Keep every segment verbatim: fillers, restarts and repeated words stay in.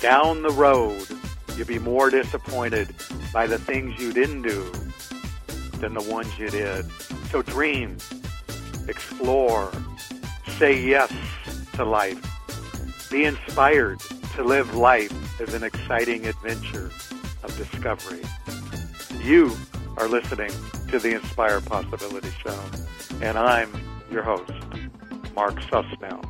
down the road, you'll be more disappointed by the things you didn't do than the ones you did. So dream, explore, say yes to life. Be inspired to live life as an exciting adventure of discovery. You are listening to the Inspire Possibility Show, and I'm your host, Mark Susnell.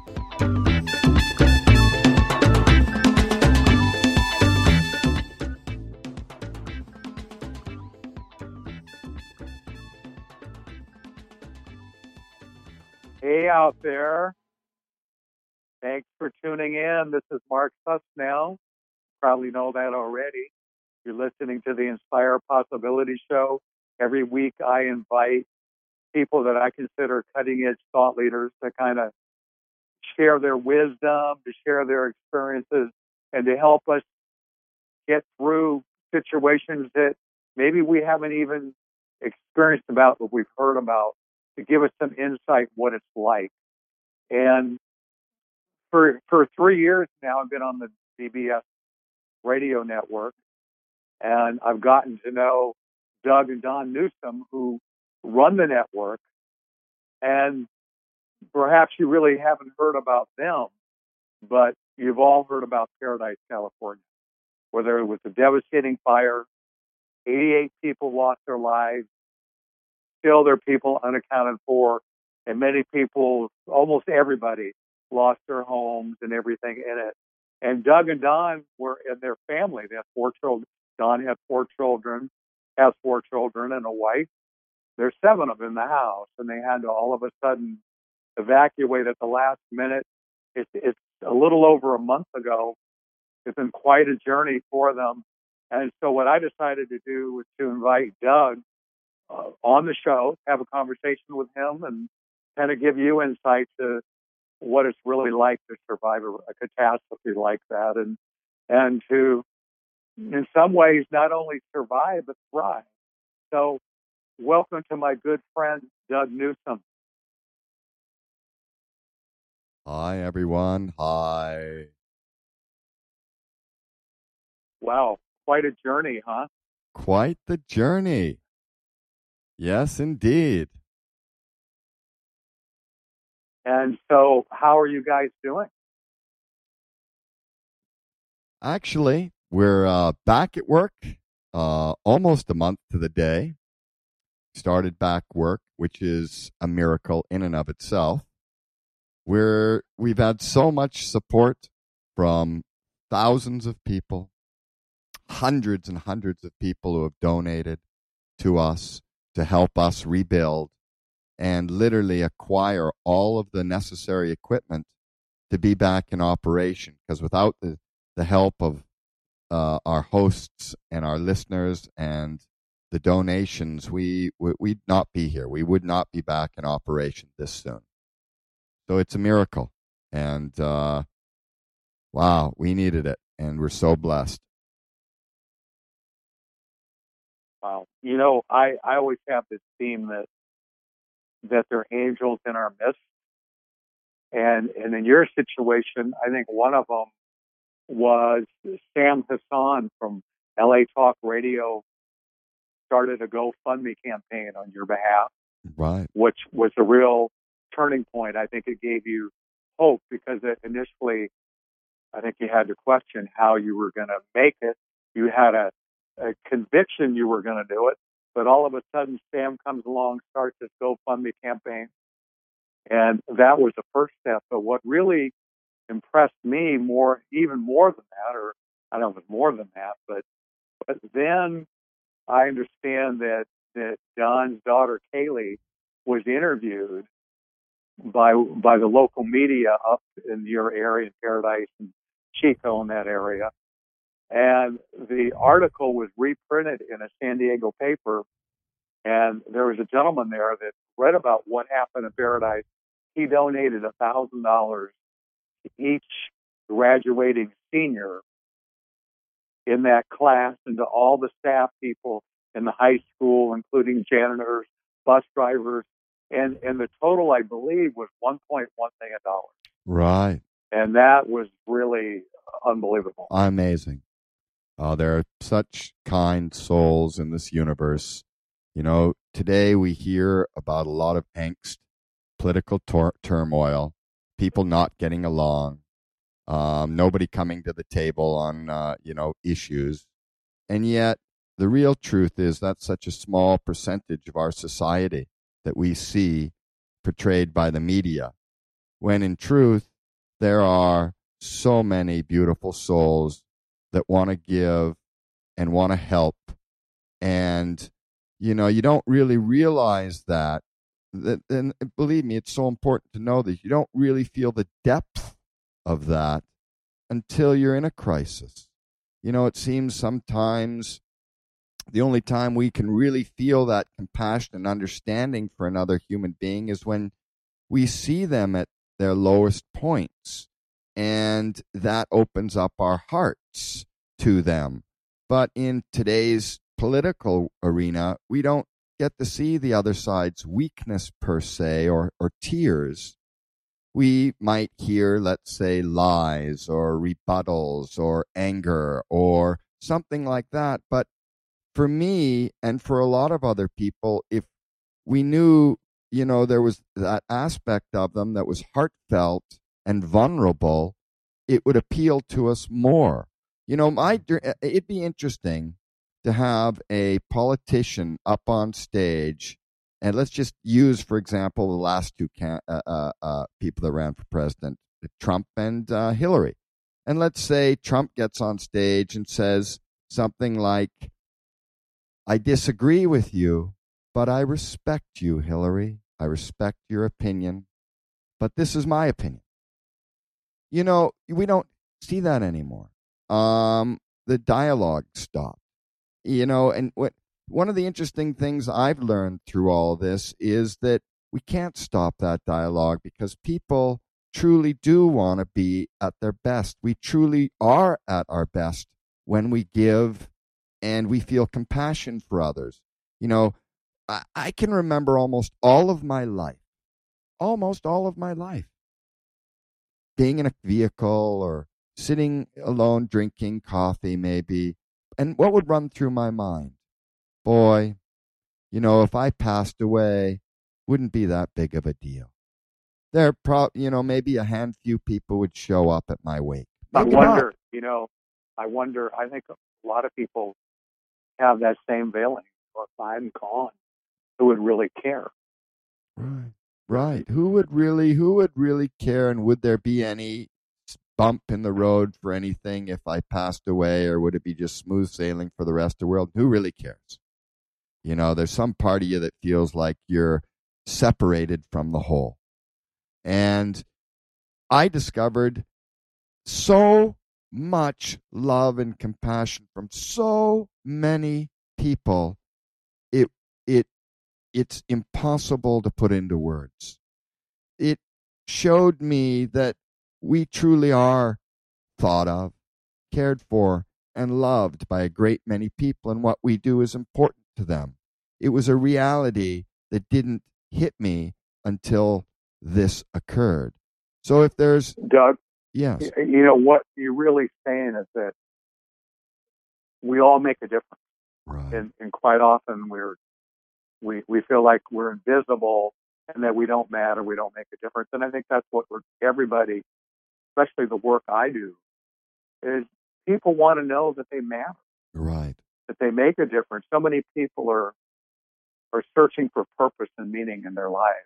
Hey out there. Thanks for tuning in. This is Mark Susnell. You probably know that already. You're listening to the Inspire Possibility Show. Every week I invite people that I consider cutting-edge thought leaders to kind of share their wisdom, to share their experiences, and to help us get through situations that maybe we haven't even experienced about, but we've heard about, to give us some insight what it's like. And for for three years now, I've been on the D B S radio network, and I've gotten to know Doug and Don Newsom, who run the network, and perhaps you really haven't heard about them, but you've all heard about Paradise, California, where there was a devastating fire, eighty-eight people lost their lives, still there are people unaccounted for, and many people, almost everybody, lost their homes and everything in it. And Doug and Don were in their family. They had four children. Don had four children, has four children and a wife. There's seven of them in the house, and they had to all of a sudden evacuate at the last minute. It's, it's a little over a month ago. It's been quite a journey for them. And so what I decided to do was to invite Doug uh, on the show, have a conversation with him, and kind of give you insight to what it's really like to survive a, a catastrophe like that, and and to, in some ways, not only survive, but thrive. So welcome to my good friend, Doug Newsom. Hi, everyone. Hi. Wow, quite a journey, huh? Quite the journey. Yes, indeed. And so how are you guys doing? Actually, we're uh, back at work uh, almost a month to the day. Started back work, which is a miracle in and of itself. We're, we've had so much support from thousands of people, hundreds and hundreds of people who have donated to us to help us rebuild and literally acquire all of the necessary equipment to be back in operation. Because without the, the help of uh, our hosts and our listeners and the donations, we, we, we'd not be here. We would not be back in operation this soon. So it's a miracle. And uh, wow, we needed it. And we're so blessed. Wow. You know, I, I always have this theme that that there are angels in our midst. And and in your situation, I think one of them was Sam Hassan from L A Talk Radio started a GoFundMe campaign on your behalf, Right. which was a real turning point. I think it gave you hope because it initially, I think you had to question how you were going to make it. You had a, a conviction you were going to do it, but all of a sudden Sam comes along, starts this GoFundMe campaign. And that was the first step. But what really impressed me more, even more than that, or I don't know if it's more than that, but, but then I understand that, that Don's daughter, Kaylee, was interviewed by by the local media up in your area, in Paradise and Chico, in that area. And the article was reprinted in a San Diego paper. And there was a gentleman there that read about what happened in Paradise. He donated one thousand dollars to each graduating senior in that class and to all the staff people in the high school, including janitors, bus drivers. And, and the total, I believe, was one point one million dollars. Right. And that was really unbelievable. Amazing. Uh, there are such kind souls in this universe. You know, today we hear about a lot of angst, political tor- turmoil, people not getting along, um, nobody coming to the table on, uh, you know, issues. And yet, the real truth is that's such a small percentage of our society that we see portrayed by the media, when in truth, there are so many beautiful souls that want to give and want to help. And, you know, you don't really realize that. that. And believe me, it's so important to know that you don't really feel the depth of that until you're in a crisis. You know, it seems sometimes the only time we can really feel that compassion and understanding for another human being is when we see them at their lowest points. And that opens up our hearts to them. But in today's political arena, we don't get to see the other side's weakness per se, or, or tears. We might hear, let's say, lies or rebuttals or anger or something like that. But for me and for a lot of other people, if we knew, you know, there was that aspect of them that was heartfelt and vulnerable, it would appeal to us more. You know, my it'd be interesting to have a politician up on stage, and let's just use, for example, the last two can, uh, uh, uh, people that ran for president, Trump and uh, Hillary. And let's say Trump gets on stage and says something like, "I disagree with you, but I respect you, Hillary. I respect your opinion, but this is my opinion." You know, we don't see that anymore. Um, the dialogue stopped. You know, and what one of the interesting things I've learned through all this is that we can't stop that dialogue, because people truly do want to be at their best. We truly are at our best when we give and we feel compassion for others. You know, I, I can remember almost all of my life, almost all of my life, being in a vehicle or sitting alone drinking coffee maybe. And what would run through my mind? Boy, you know, if I passed away, wouldn't be that big of a deal. There, pro- you know, maybe a handful people would show up at my wake. Maybe I wonder, not. you know, I wonder, I think a lot of people have that same feeling. Well, if I'm gone, who would really care? Right. Right. Who would really who would really care, and would there be any bump in the road for anything if I passed away, or would it be just smooth sailing for the rest of the world? Who really cares? You know, there's some part of you that feels like you're separated from the whole. And I discovered so much love and compassion from so many people. It it it's impossible to put into words. It showed me that we truly are thought of, cared for, and loved by a great many people, and what we do is important to them. It was a reality that didn't hit me until this occurred. So if there's, Doug, yes, you know, what you're really saying is that we all make a difference. right, And, and quite often we're, we, we feel like we're invisible and that we don't matter, we don't make a difference. And I think that's what we're, everybody, especially the work I do, is people want to know that they matter, right, that they make a difference. So many people are are searching for purpose and meaning in their lives,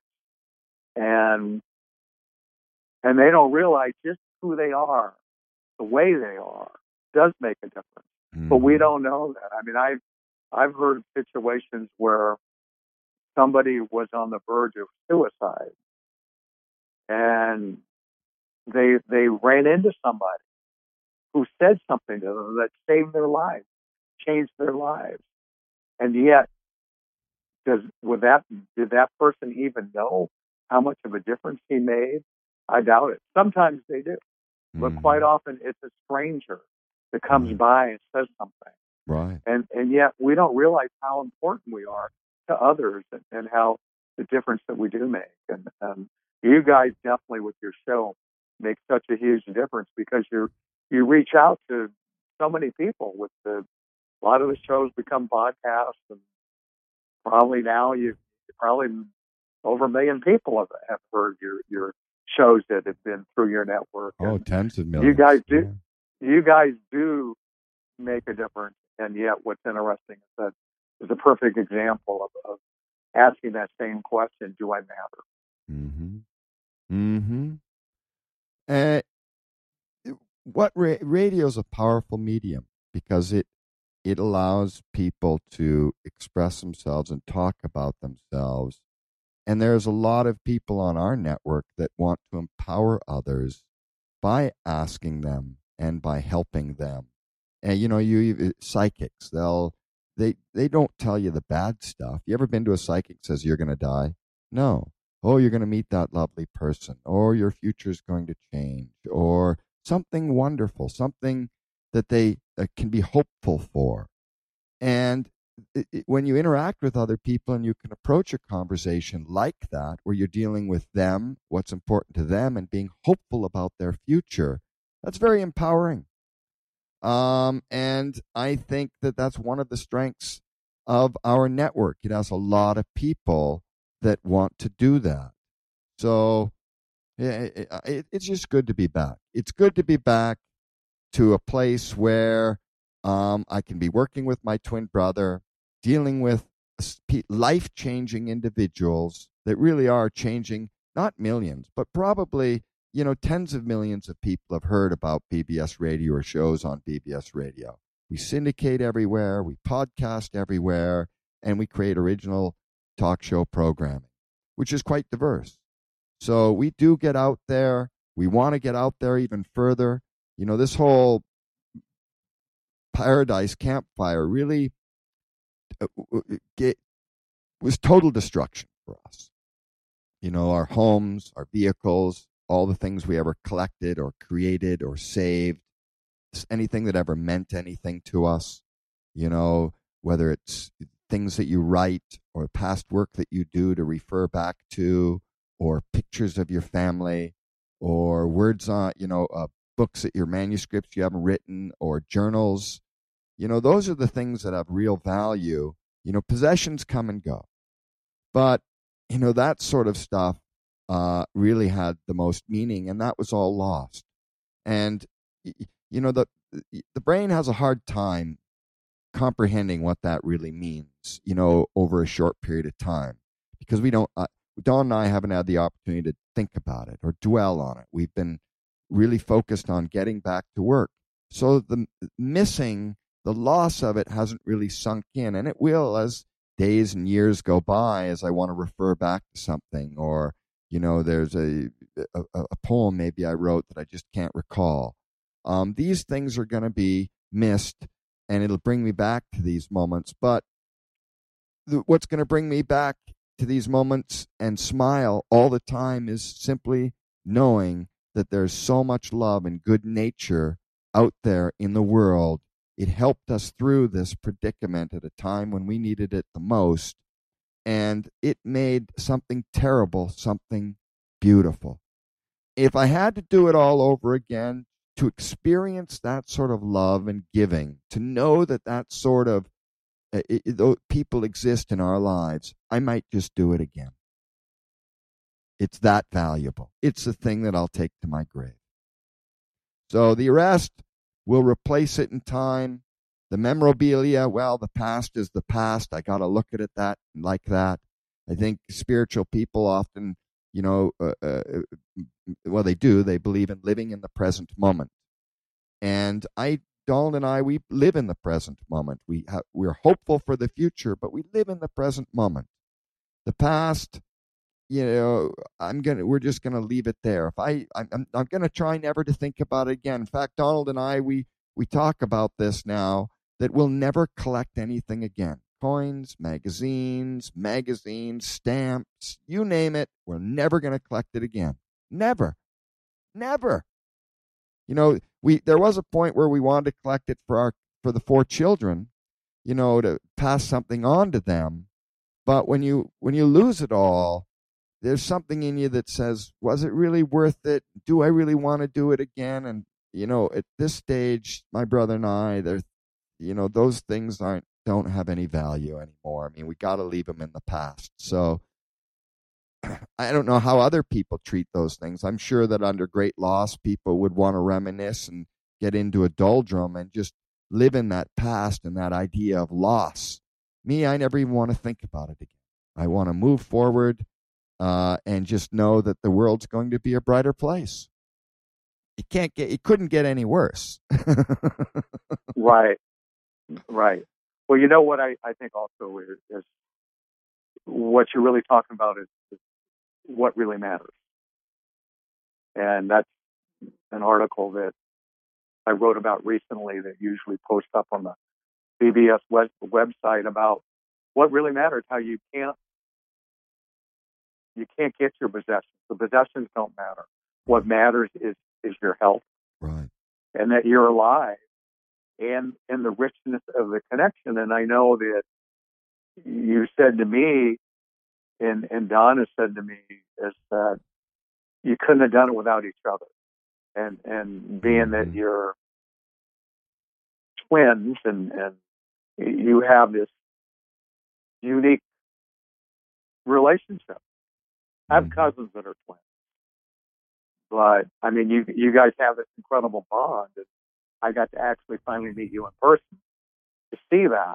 and and they don't realize just who they are, the way they are, does make a difference. mm-hmm. But we don't know that. I mean, I've I've heard of situations where somebody was on the verge of suicide, and they they ran into somebody who said something to them that saved their lives, changed their lives. And yet, does would that did that person even know how much of a difference he made? I doubt it. Sometimes they do, but mm-hmm. quite often it's a stranger that comes right. by and says something. Right. And and yet we don't realize how important we are to others, and, and how the difference that we do make. And um, you guys definitely with your show make such a huge difference, because you're you reach out to so many people with the, a lot of the shows become podcasts, and probably now you probably over a million people have, have heard your, your shows that have been through your network. Oh, and tens of millions. You guys do, yeah. you guys do make a difference. And yet what's interesting is that is a perfect example of, of asking that same question, do I matter? Mm-hmm. Mm-hmm. Uh, what ra- radio is a powerful medium because it it allows people to express themselves and talk about themselves. And there's a lot of people on our network that want to empower others by asking them and by helping them. And you know, you psychics, they'll they they don't tell you the bad stuff. You ever been to a psychic that says you're going to die? No. Oh, you're going to meet that lovely person, or your future's going to change, or something wonderful, something that they uh, can be hopeful for. And it, it, when you interact with other people and you can approach a conversation like that, where you're dealing with them, what's important to them, and being hopeful about their future, that's very empowering. Um, and I think that that's one of the strengths of our network. It has a lot of people that want to do that. So it, it, it's just good to be back. It's good to be back to a place where um, I can be working with my twin brother, dealing with life-changing individuals that really are changing, not millions, but probably, you know, tens of millions of people have heard about B B S Radio or shows on B B S Radio. We syndicate everywhere, we podcast everywhere, and we create original talk show programming, which is quite diverse. So we do get out there. We want to get out there even further. You know, this whole Paradise Campfire really get, was total destruction for us. You know, our homes, our vehicles, all the things we ever collected or created or saved, anything that ever meant anything to us, you know, whether it's things that you write or past work that you do to refer back to, or pictures of your family, or words on, you know, uh, books that your manuscripts you haven't written, or journals. You know, those are the things that have real value. You know, possessions come and go. But, you know, that sort of stuff uh, really had the most meaning, and that was all lost. And, you know, the the brain has a hard time comprehending what that really means, you know, over a short period of time, because we don't, uh, Dawn and I haven't had the opportunity to think about it or dwell on it. We've been really focused on getting back to work. So the missing, the loss of it hasn't really sunk in, and it will as days and years go by, as I want to refer back to something, or, you know, there's a, a, a poem maybe I wrote that I just can't recall. Um, these things are going to be missed, and it'll bring me back to these moments. But th- what's going to bring me back to these moments and smile all the time is simply knowing that there's so much love and good nature out there in the world. It helped us through this predicament at a time when we needed it the most, and it made something terrible something beautiful. If I had to do it all over again, to experience that sort of love and giving, to know that that sort of uh, it, it, people exist in our lives, I might just do it again. It's that valuable. It's the thing that I'll take to my grave. So the rest, we'll replace it in time. The memorabilia, well, the past is the past. I got to look at it that like that. I think spiritual people often, you know, uh, uh, well, they do. They believe in living in the present moment. And I, Donald and I, we live in the present moment. We ha- we're hopeful for the future, but we live in the present moment. The past, you know, I'm gonna. We're just gonna leave it there. If I, I'm, I'm, I'm gonna try never to think about it again. In fact, Donald and I, we we talk about this now, that we'll never collect anything again. Coins, magazines, magazines, stamps, you name it. We're never gonna collect it again. Never, never. You know, we there was a point where we wanted to collect it for our for the four children, you know, to pass something on to them. But when you when you lose it all, there's something in you that says, was it really worth it? Do I really want to do it again? And you know, at this stage, my brother and I, they're, you know, those things aren't don't have any value anymore. I mean, we got to leave them in the past. So I don't know how other people treat those things. I'm sure that under great loss, people would want to reminisce and get into a doldrum and just live in that past and that idea of loss. Me, I never even want to think about it again. I want to move forward uh, and just know that the world's going to be a brighter place. It can't get, it couldn't get any worse. Right, right. Well, you know what I, I think also is, is what you're really talking about is, is what really matters. And that's an article that I wrote about recently that usually posts up on the B B S web, website about what really matters, how you can't you can't get your possessions. The possessions don't matter. What matters is is your health. Right. And that you're alive and and the richness of the connection. And I know that you said to me, and, and Don has said to me, is that you couldn't have done it without each other. And and being that Mhm. you're twins and, and you have this unique relationship. I have Mhm. cousins that are twins. But I mean you you guys have this incredible bond. And I got to actually finally meet you in person to see that.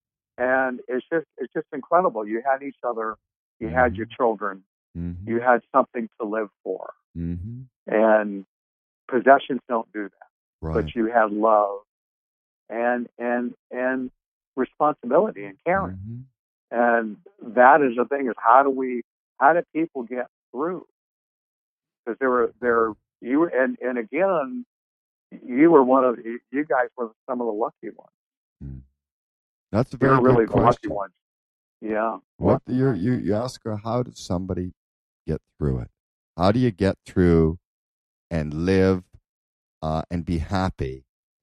And it's just it's just incredible. You had each other, you had your Mhm. children, Mhm. you had something to live for. Mhm. And possessions don't do that. Right. But you had love and and and responsibility and caring. Mhm. And that is the thing, is how do we how do people get through? Because there were there you were and, and again you were one of you guys were some of the lucky ones. Mm. That's a You very were really good the lucky question. ones. Yeah. What you you you ask her, how does somebody get through it? How do you get through and live uh, and be happy?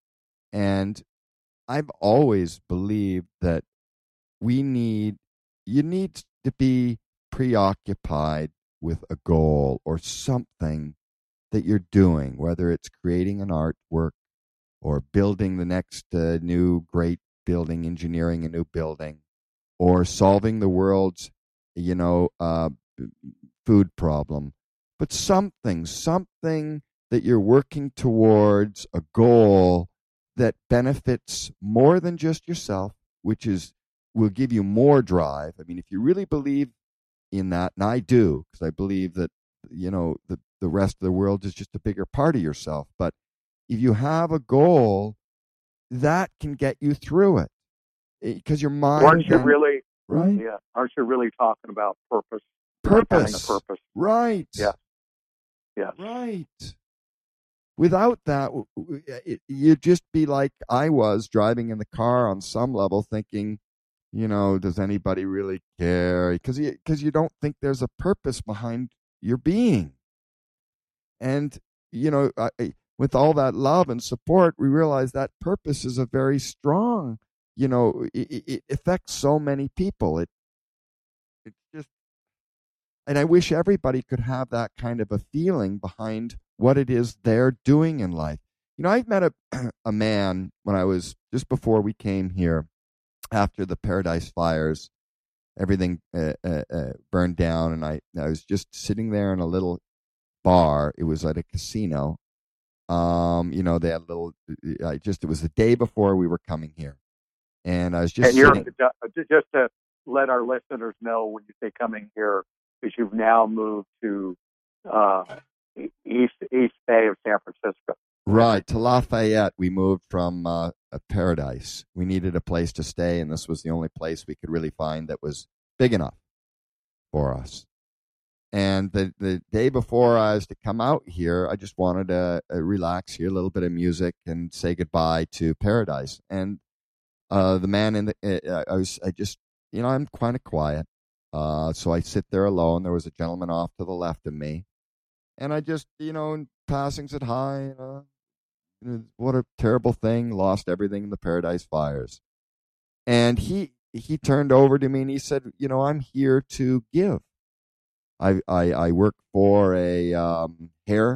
And I've always believed that we need you need to be preoccupied with a goal or something that you're doing, whether it's creating an artwork or building the next uh, new great building, engineering a new building, or solving the world's, you know, uh, food problem. But something, something that you're working towards, a goal that benefits more than just yourself, which is will give you more drive. I mean, if you really believe in that, and I do, because I believe that, you know, the, the rest of the world is just a bigger part of yourself. But if you have a goal, that can get you through it because your mind Aren't you then, really right? yeah. Aren't you really talking about purpose? Having a Purpose. purpose. Right. Yeah. Yeah. Right. Without that, w- w- it- you'd just be like I was driving in the car on some level thinking, you know, does anybody really care? Because you, because you don't think there's a purpose behind your being. And, you know, I, I- with all that love and support, we realize that purpose is a very strong, you know, it, it it affects so many people. It, it's just, and I wish everybody could have that kind of a feeling behind what it is they're doing in life. You know, I met a, a man when I was just before we came here after the Paradise fires, everything uh, uh, uh, burned down, and I, I was just sitting there in a little bar. It was at a casino. Um, you know, they had a little. I just it was the day before we were coming here, and I was just And you're sitting. just to let our listeners know when you say coming here, is you've now moved to uh, east East Bay of San Francisco. Right, to Lafayette. We moved from uh, a Paradise. We needed a place to stay, and this was the only place we could really find that was big enough for us. And the, the day before I was to come out here, I just wanted to uh, relax, hear a little bit of music, and say goodbye to Paradise. And uh, the man in the, uh, I was, I just, you know, I'm kind of quiet. Uh, so I sit there alone. There was a gentleman off to the left of me. And I just, you know, in passing said hi. Uh, what a terrible thing. Lost everything in the Paradise fires. And he, he turned over to me and he said, you know, I'm here to give. I, I, I work for a um, hair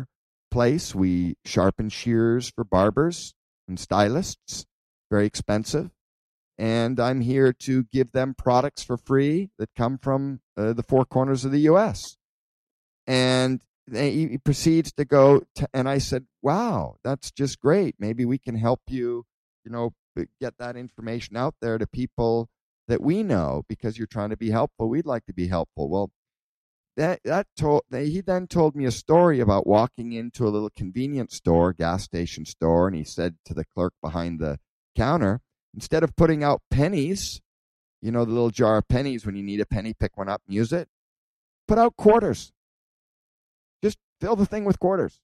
place. We sharpen shears for barbers and stylists, very expensive. And I'm here to give them products for free that come from uh, the four corners of the U S. And he proceeds to go, to, and I said, wow, that's just great. Maybe we can help you, you know, get that information out there to people that we know because you're trying to be helpful. We'd like to be helpful. Well, that that told he then told me a story about walking into a little convenience store, gas station store, and he said to the clerk behind the counter, instead of putting out pennies, you know, the little jar of pennies when you need a penny, pick one up and use it, put out quarters. Just fill the thing with quarters.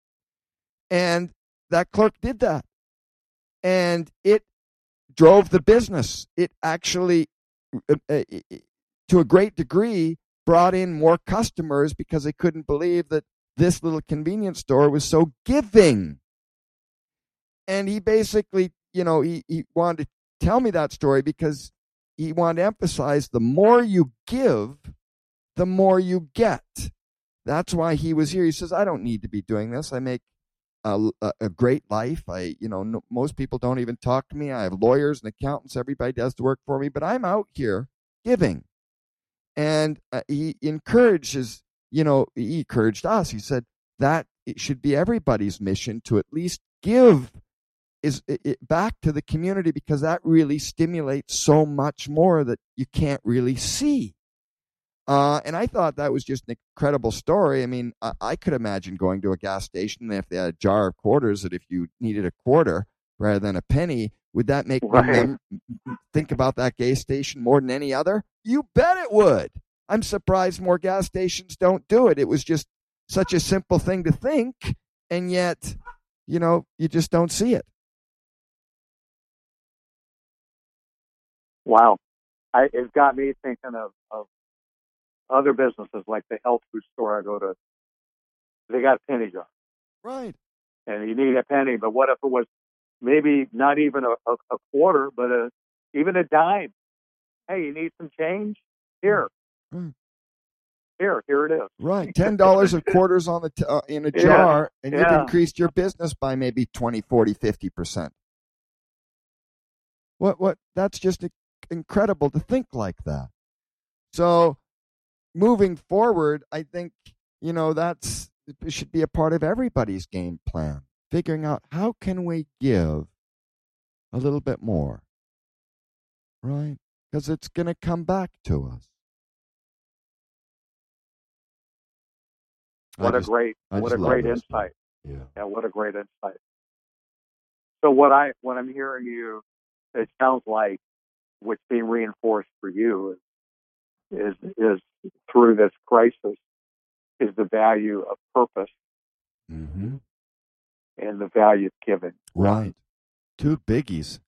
And that clerk did that. And it drove the business. It actually, uh, uh, to a great degree, brought in more customers because they couldn't believe that this little convenience store was so giving. And he basically, you know, he, he wanted to tell me that story because he wanted to emphasize the more you give, the more you get. That's why he was here. He says, I don't need to be doing this. I make a, a, a great life. I, you know, no, most people don't even talk to me. I have lawyers and accountants. Everybody does the work for me, but I'm out here giving. And uh, he encourages, you know, he encouraged us. He said that it should be everybody's mission to at least give is it, it back to the community because that really stimulates so much more that you can't really see. Uh, and I thought that was just an incredible story. I mean, I, I could imagine going to a gas station if they had a jar of quarters that if you needed a quarter rather than a penny, would that make Right. them think about that gas station more than any other? You bet it would. I'm surprised more gas stations don't do it. It was just such a simple thing to think, and yet, you know, you just don't see it. Wow. I, it's got me thinking of, of other businesses like the health food store I go to. They got a penny jar. Right. And you need a penny, but what if it was maybe not even a, a, a quarter, but a, even a dime? Hey, you need some change? Here. Right. Here, here it is. Right. ten dollars of quarters on the t- uh, in a Yeah. jar, and you've Yeah. increased your business by maybe twenty, forty, fifty percent. What, what, that's just incredible to think like that. So moving forward, I think, you know, that's, it should be a part of everybody's game plan. Figuring out how can we give a little bit more, right? Because it's going to come back to us. What I a just, great, I what just a love great this. insight. Yeah. Yeah, what a great insight. So what I, what I'm hearing you, it sounds like what's being reinforced for you is, is, is through this crisis is the value of purpose Mm-hmm. and the value of giving. Right. Two biggies.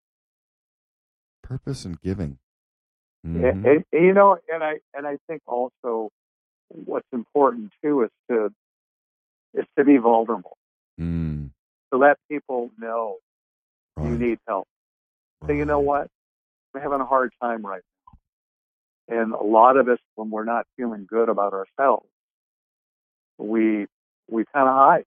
Purpose and giving. Mm-hmm. And, and, and, you know, and I, and I think also what's important too is to, is to be vulnerable. Mm. To let people know Right. you need help. Say, you know what? We're having a hard time right now. And a lot of us, when we're not feeling good about ourselves, we we kind of hide.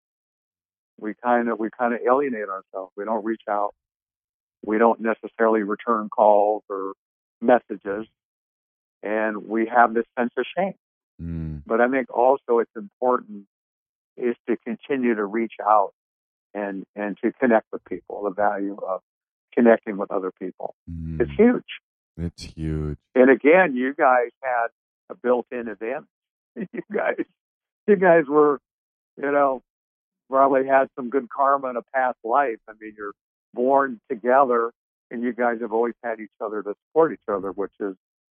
We kind of we kind of alienate ourselves. We don't reach out. We don't necessarily return calls or messages, and we have this sense of shame. Mm. But I think also it's important is to continue to reach out and and to connect with people. The value of connecting with other people. Mm. It's huge. It's huge. And again, you guys had a built-in advantage. You guys, you guys were, you know, probably had some good karma in a past life. I mean, you're born together, and you guys have always had each other to support each other, which is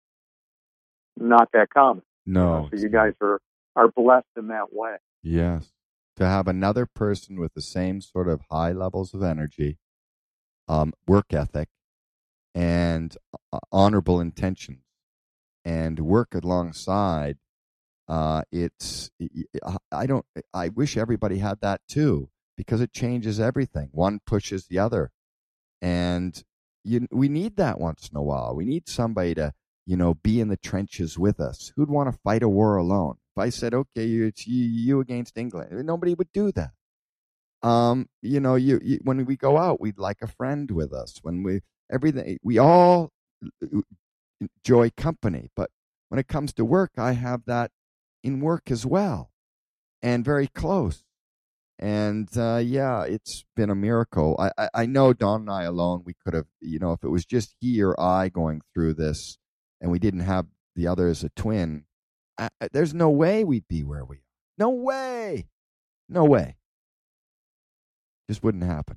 not that common. No. You know? So you guys are are blessed in that way. Yes. To have another person with the same sort of high levels of energy, um, work ethic, and uh, honorable intentions, and work alongside. Uh, it's I don't I wish everybody had that too, because it changes everything. One pushes the other, and you we need that once in a while. We need somebody to, you know, be in the trenches with us. Who'd want to fight a war alone? If I said, okay, you, it's you, you against England, nobody would do that. Um, you know, you, you when we go out, we'd like a friend with us. When we everything, we all enjoy company. But when it comes to work, I have that in work as well, and very close. And uh, yeah, it's been a miracle. I, I, I know Don and I alone, we could have, you know, if it was just he or I going through this, and we didn't have the other as a twin, I, there's no way we'd be where we are. No way. No way. Just wouldn't happen.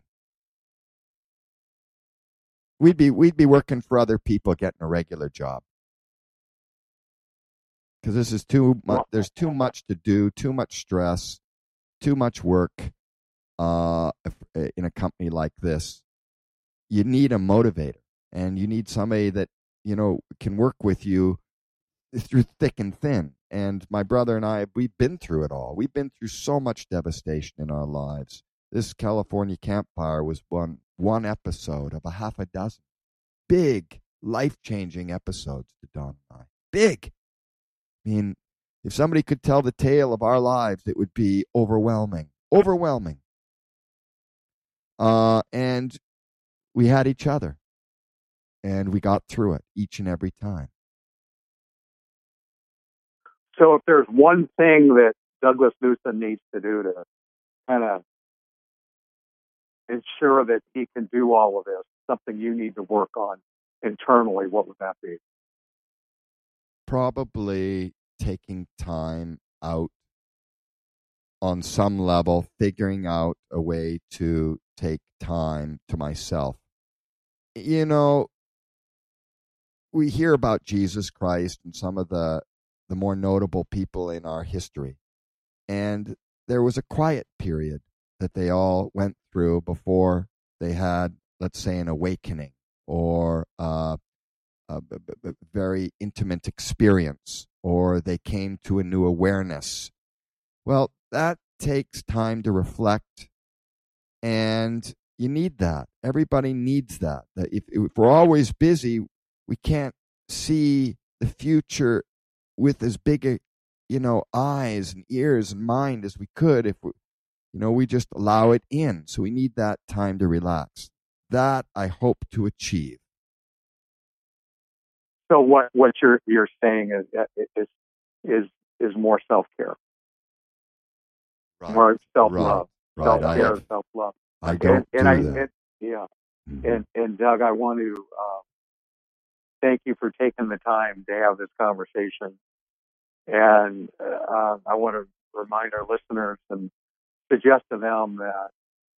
We'd be we'd be working for other people, getting a regular job. Because this is too much. There's too much to do, too much stress, too much work. Uh, in a company like this, you need a motivator, and you need somebody that you know can work with you through thick and thin. And my brother and I, we've been through it all. We've been through so much devastation in our lives. This California campfire was one one episode of a half a dozen big, life-changing episodes to Don and I. Big. I mean, if somebody could tell the tale of our lives, it would be overwhelming. Overwhelming. Uh, and we had each other. And we got through it each and every time. So if there's one thing that Douglas Newson needs to do to kind of ensure that he can do all of this, something you need to work on internally, what would that be? Probably taking time out on some level, figuring out a way to take time to myself. You know, we hear about Jesus Christ and some of the, the more notable people in our history. And there was a quiet period that they all went through before they had, let's say, an awakening or uh, a, a, a very intimate experience, or they came to a new awareness. Well, that takes time to reflect, and you need that. Everybody needs that. That if, if we're always busy, we can't see the future with as big a, you know, eyes and ears and mind as we could if we, you know, we just allow it in. So we need that time to relax. That I hope to achieve. So what, what you're you're saying is is is is more self care, right. more self love, right. self right. care, self love. I don't and, do and that. I, and, yeah, mm-hmm. and and Doug, I want to uh, thank you for taking the time to have this conversation, and uh, I want to remind our listeners and suggest to them that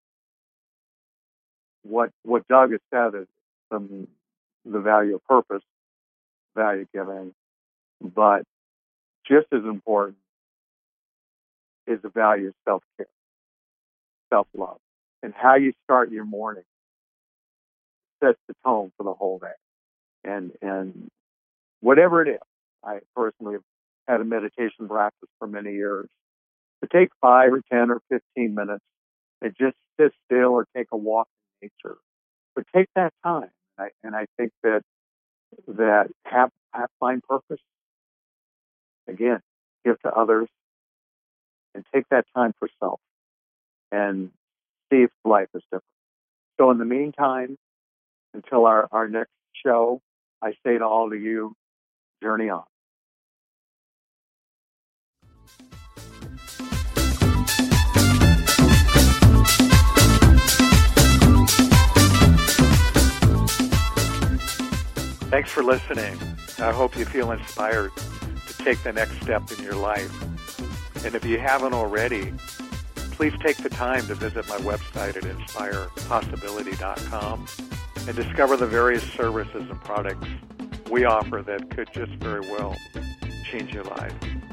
what what Doug has said is some the value of purpose, value giving, but just as important is the value of self-care, self-love, and how you start your morning sets the tone for the whole day. And and whatever it is, I personally have had a meditation practice for many years. To take five or ten or fifteen minutes and just sit still or take a walk in nature, but take that time. I, and I think that that have, have find purpose. Again, give to others, and take that time for self, and see if life is different. So in the meantime, until our, our next show, I say to all of you, journey on. Thanks for listening. I hope you feel inspired to take the next step in your life. And if you haven't already, please take the time to visit my website at inspire possibility dot com and discover the various services and products we offer that could just very well change your life.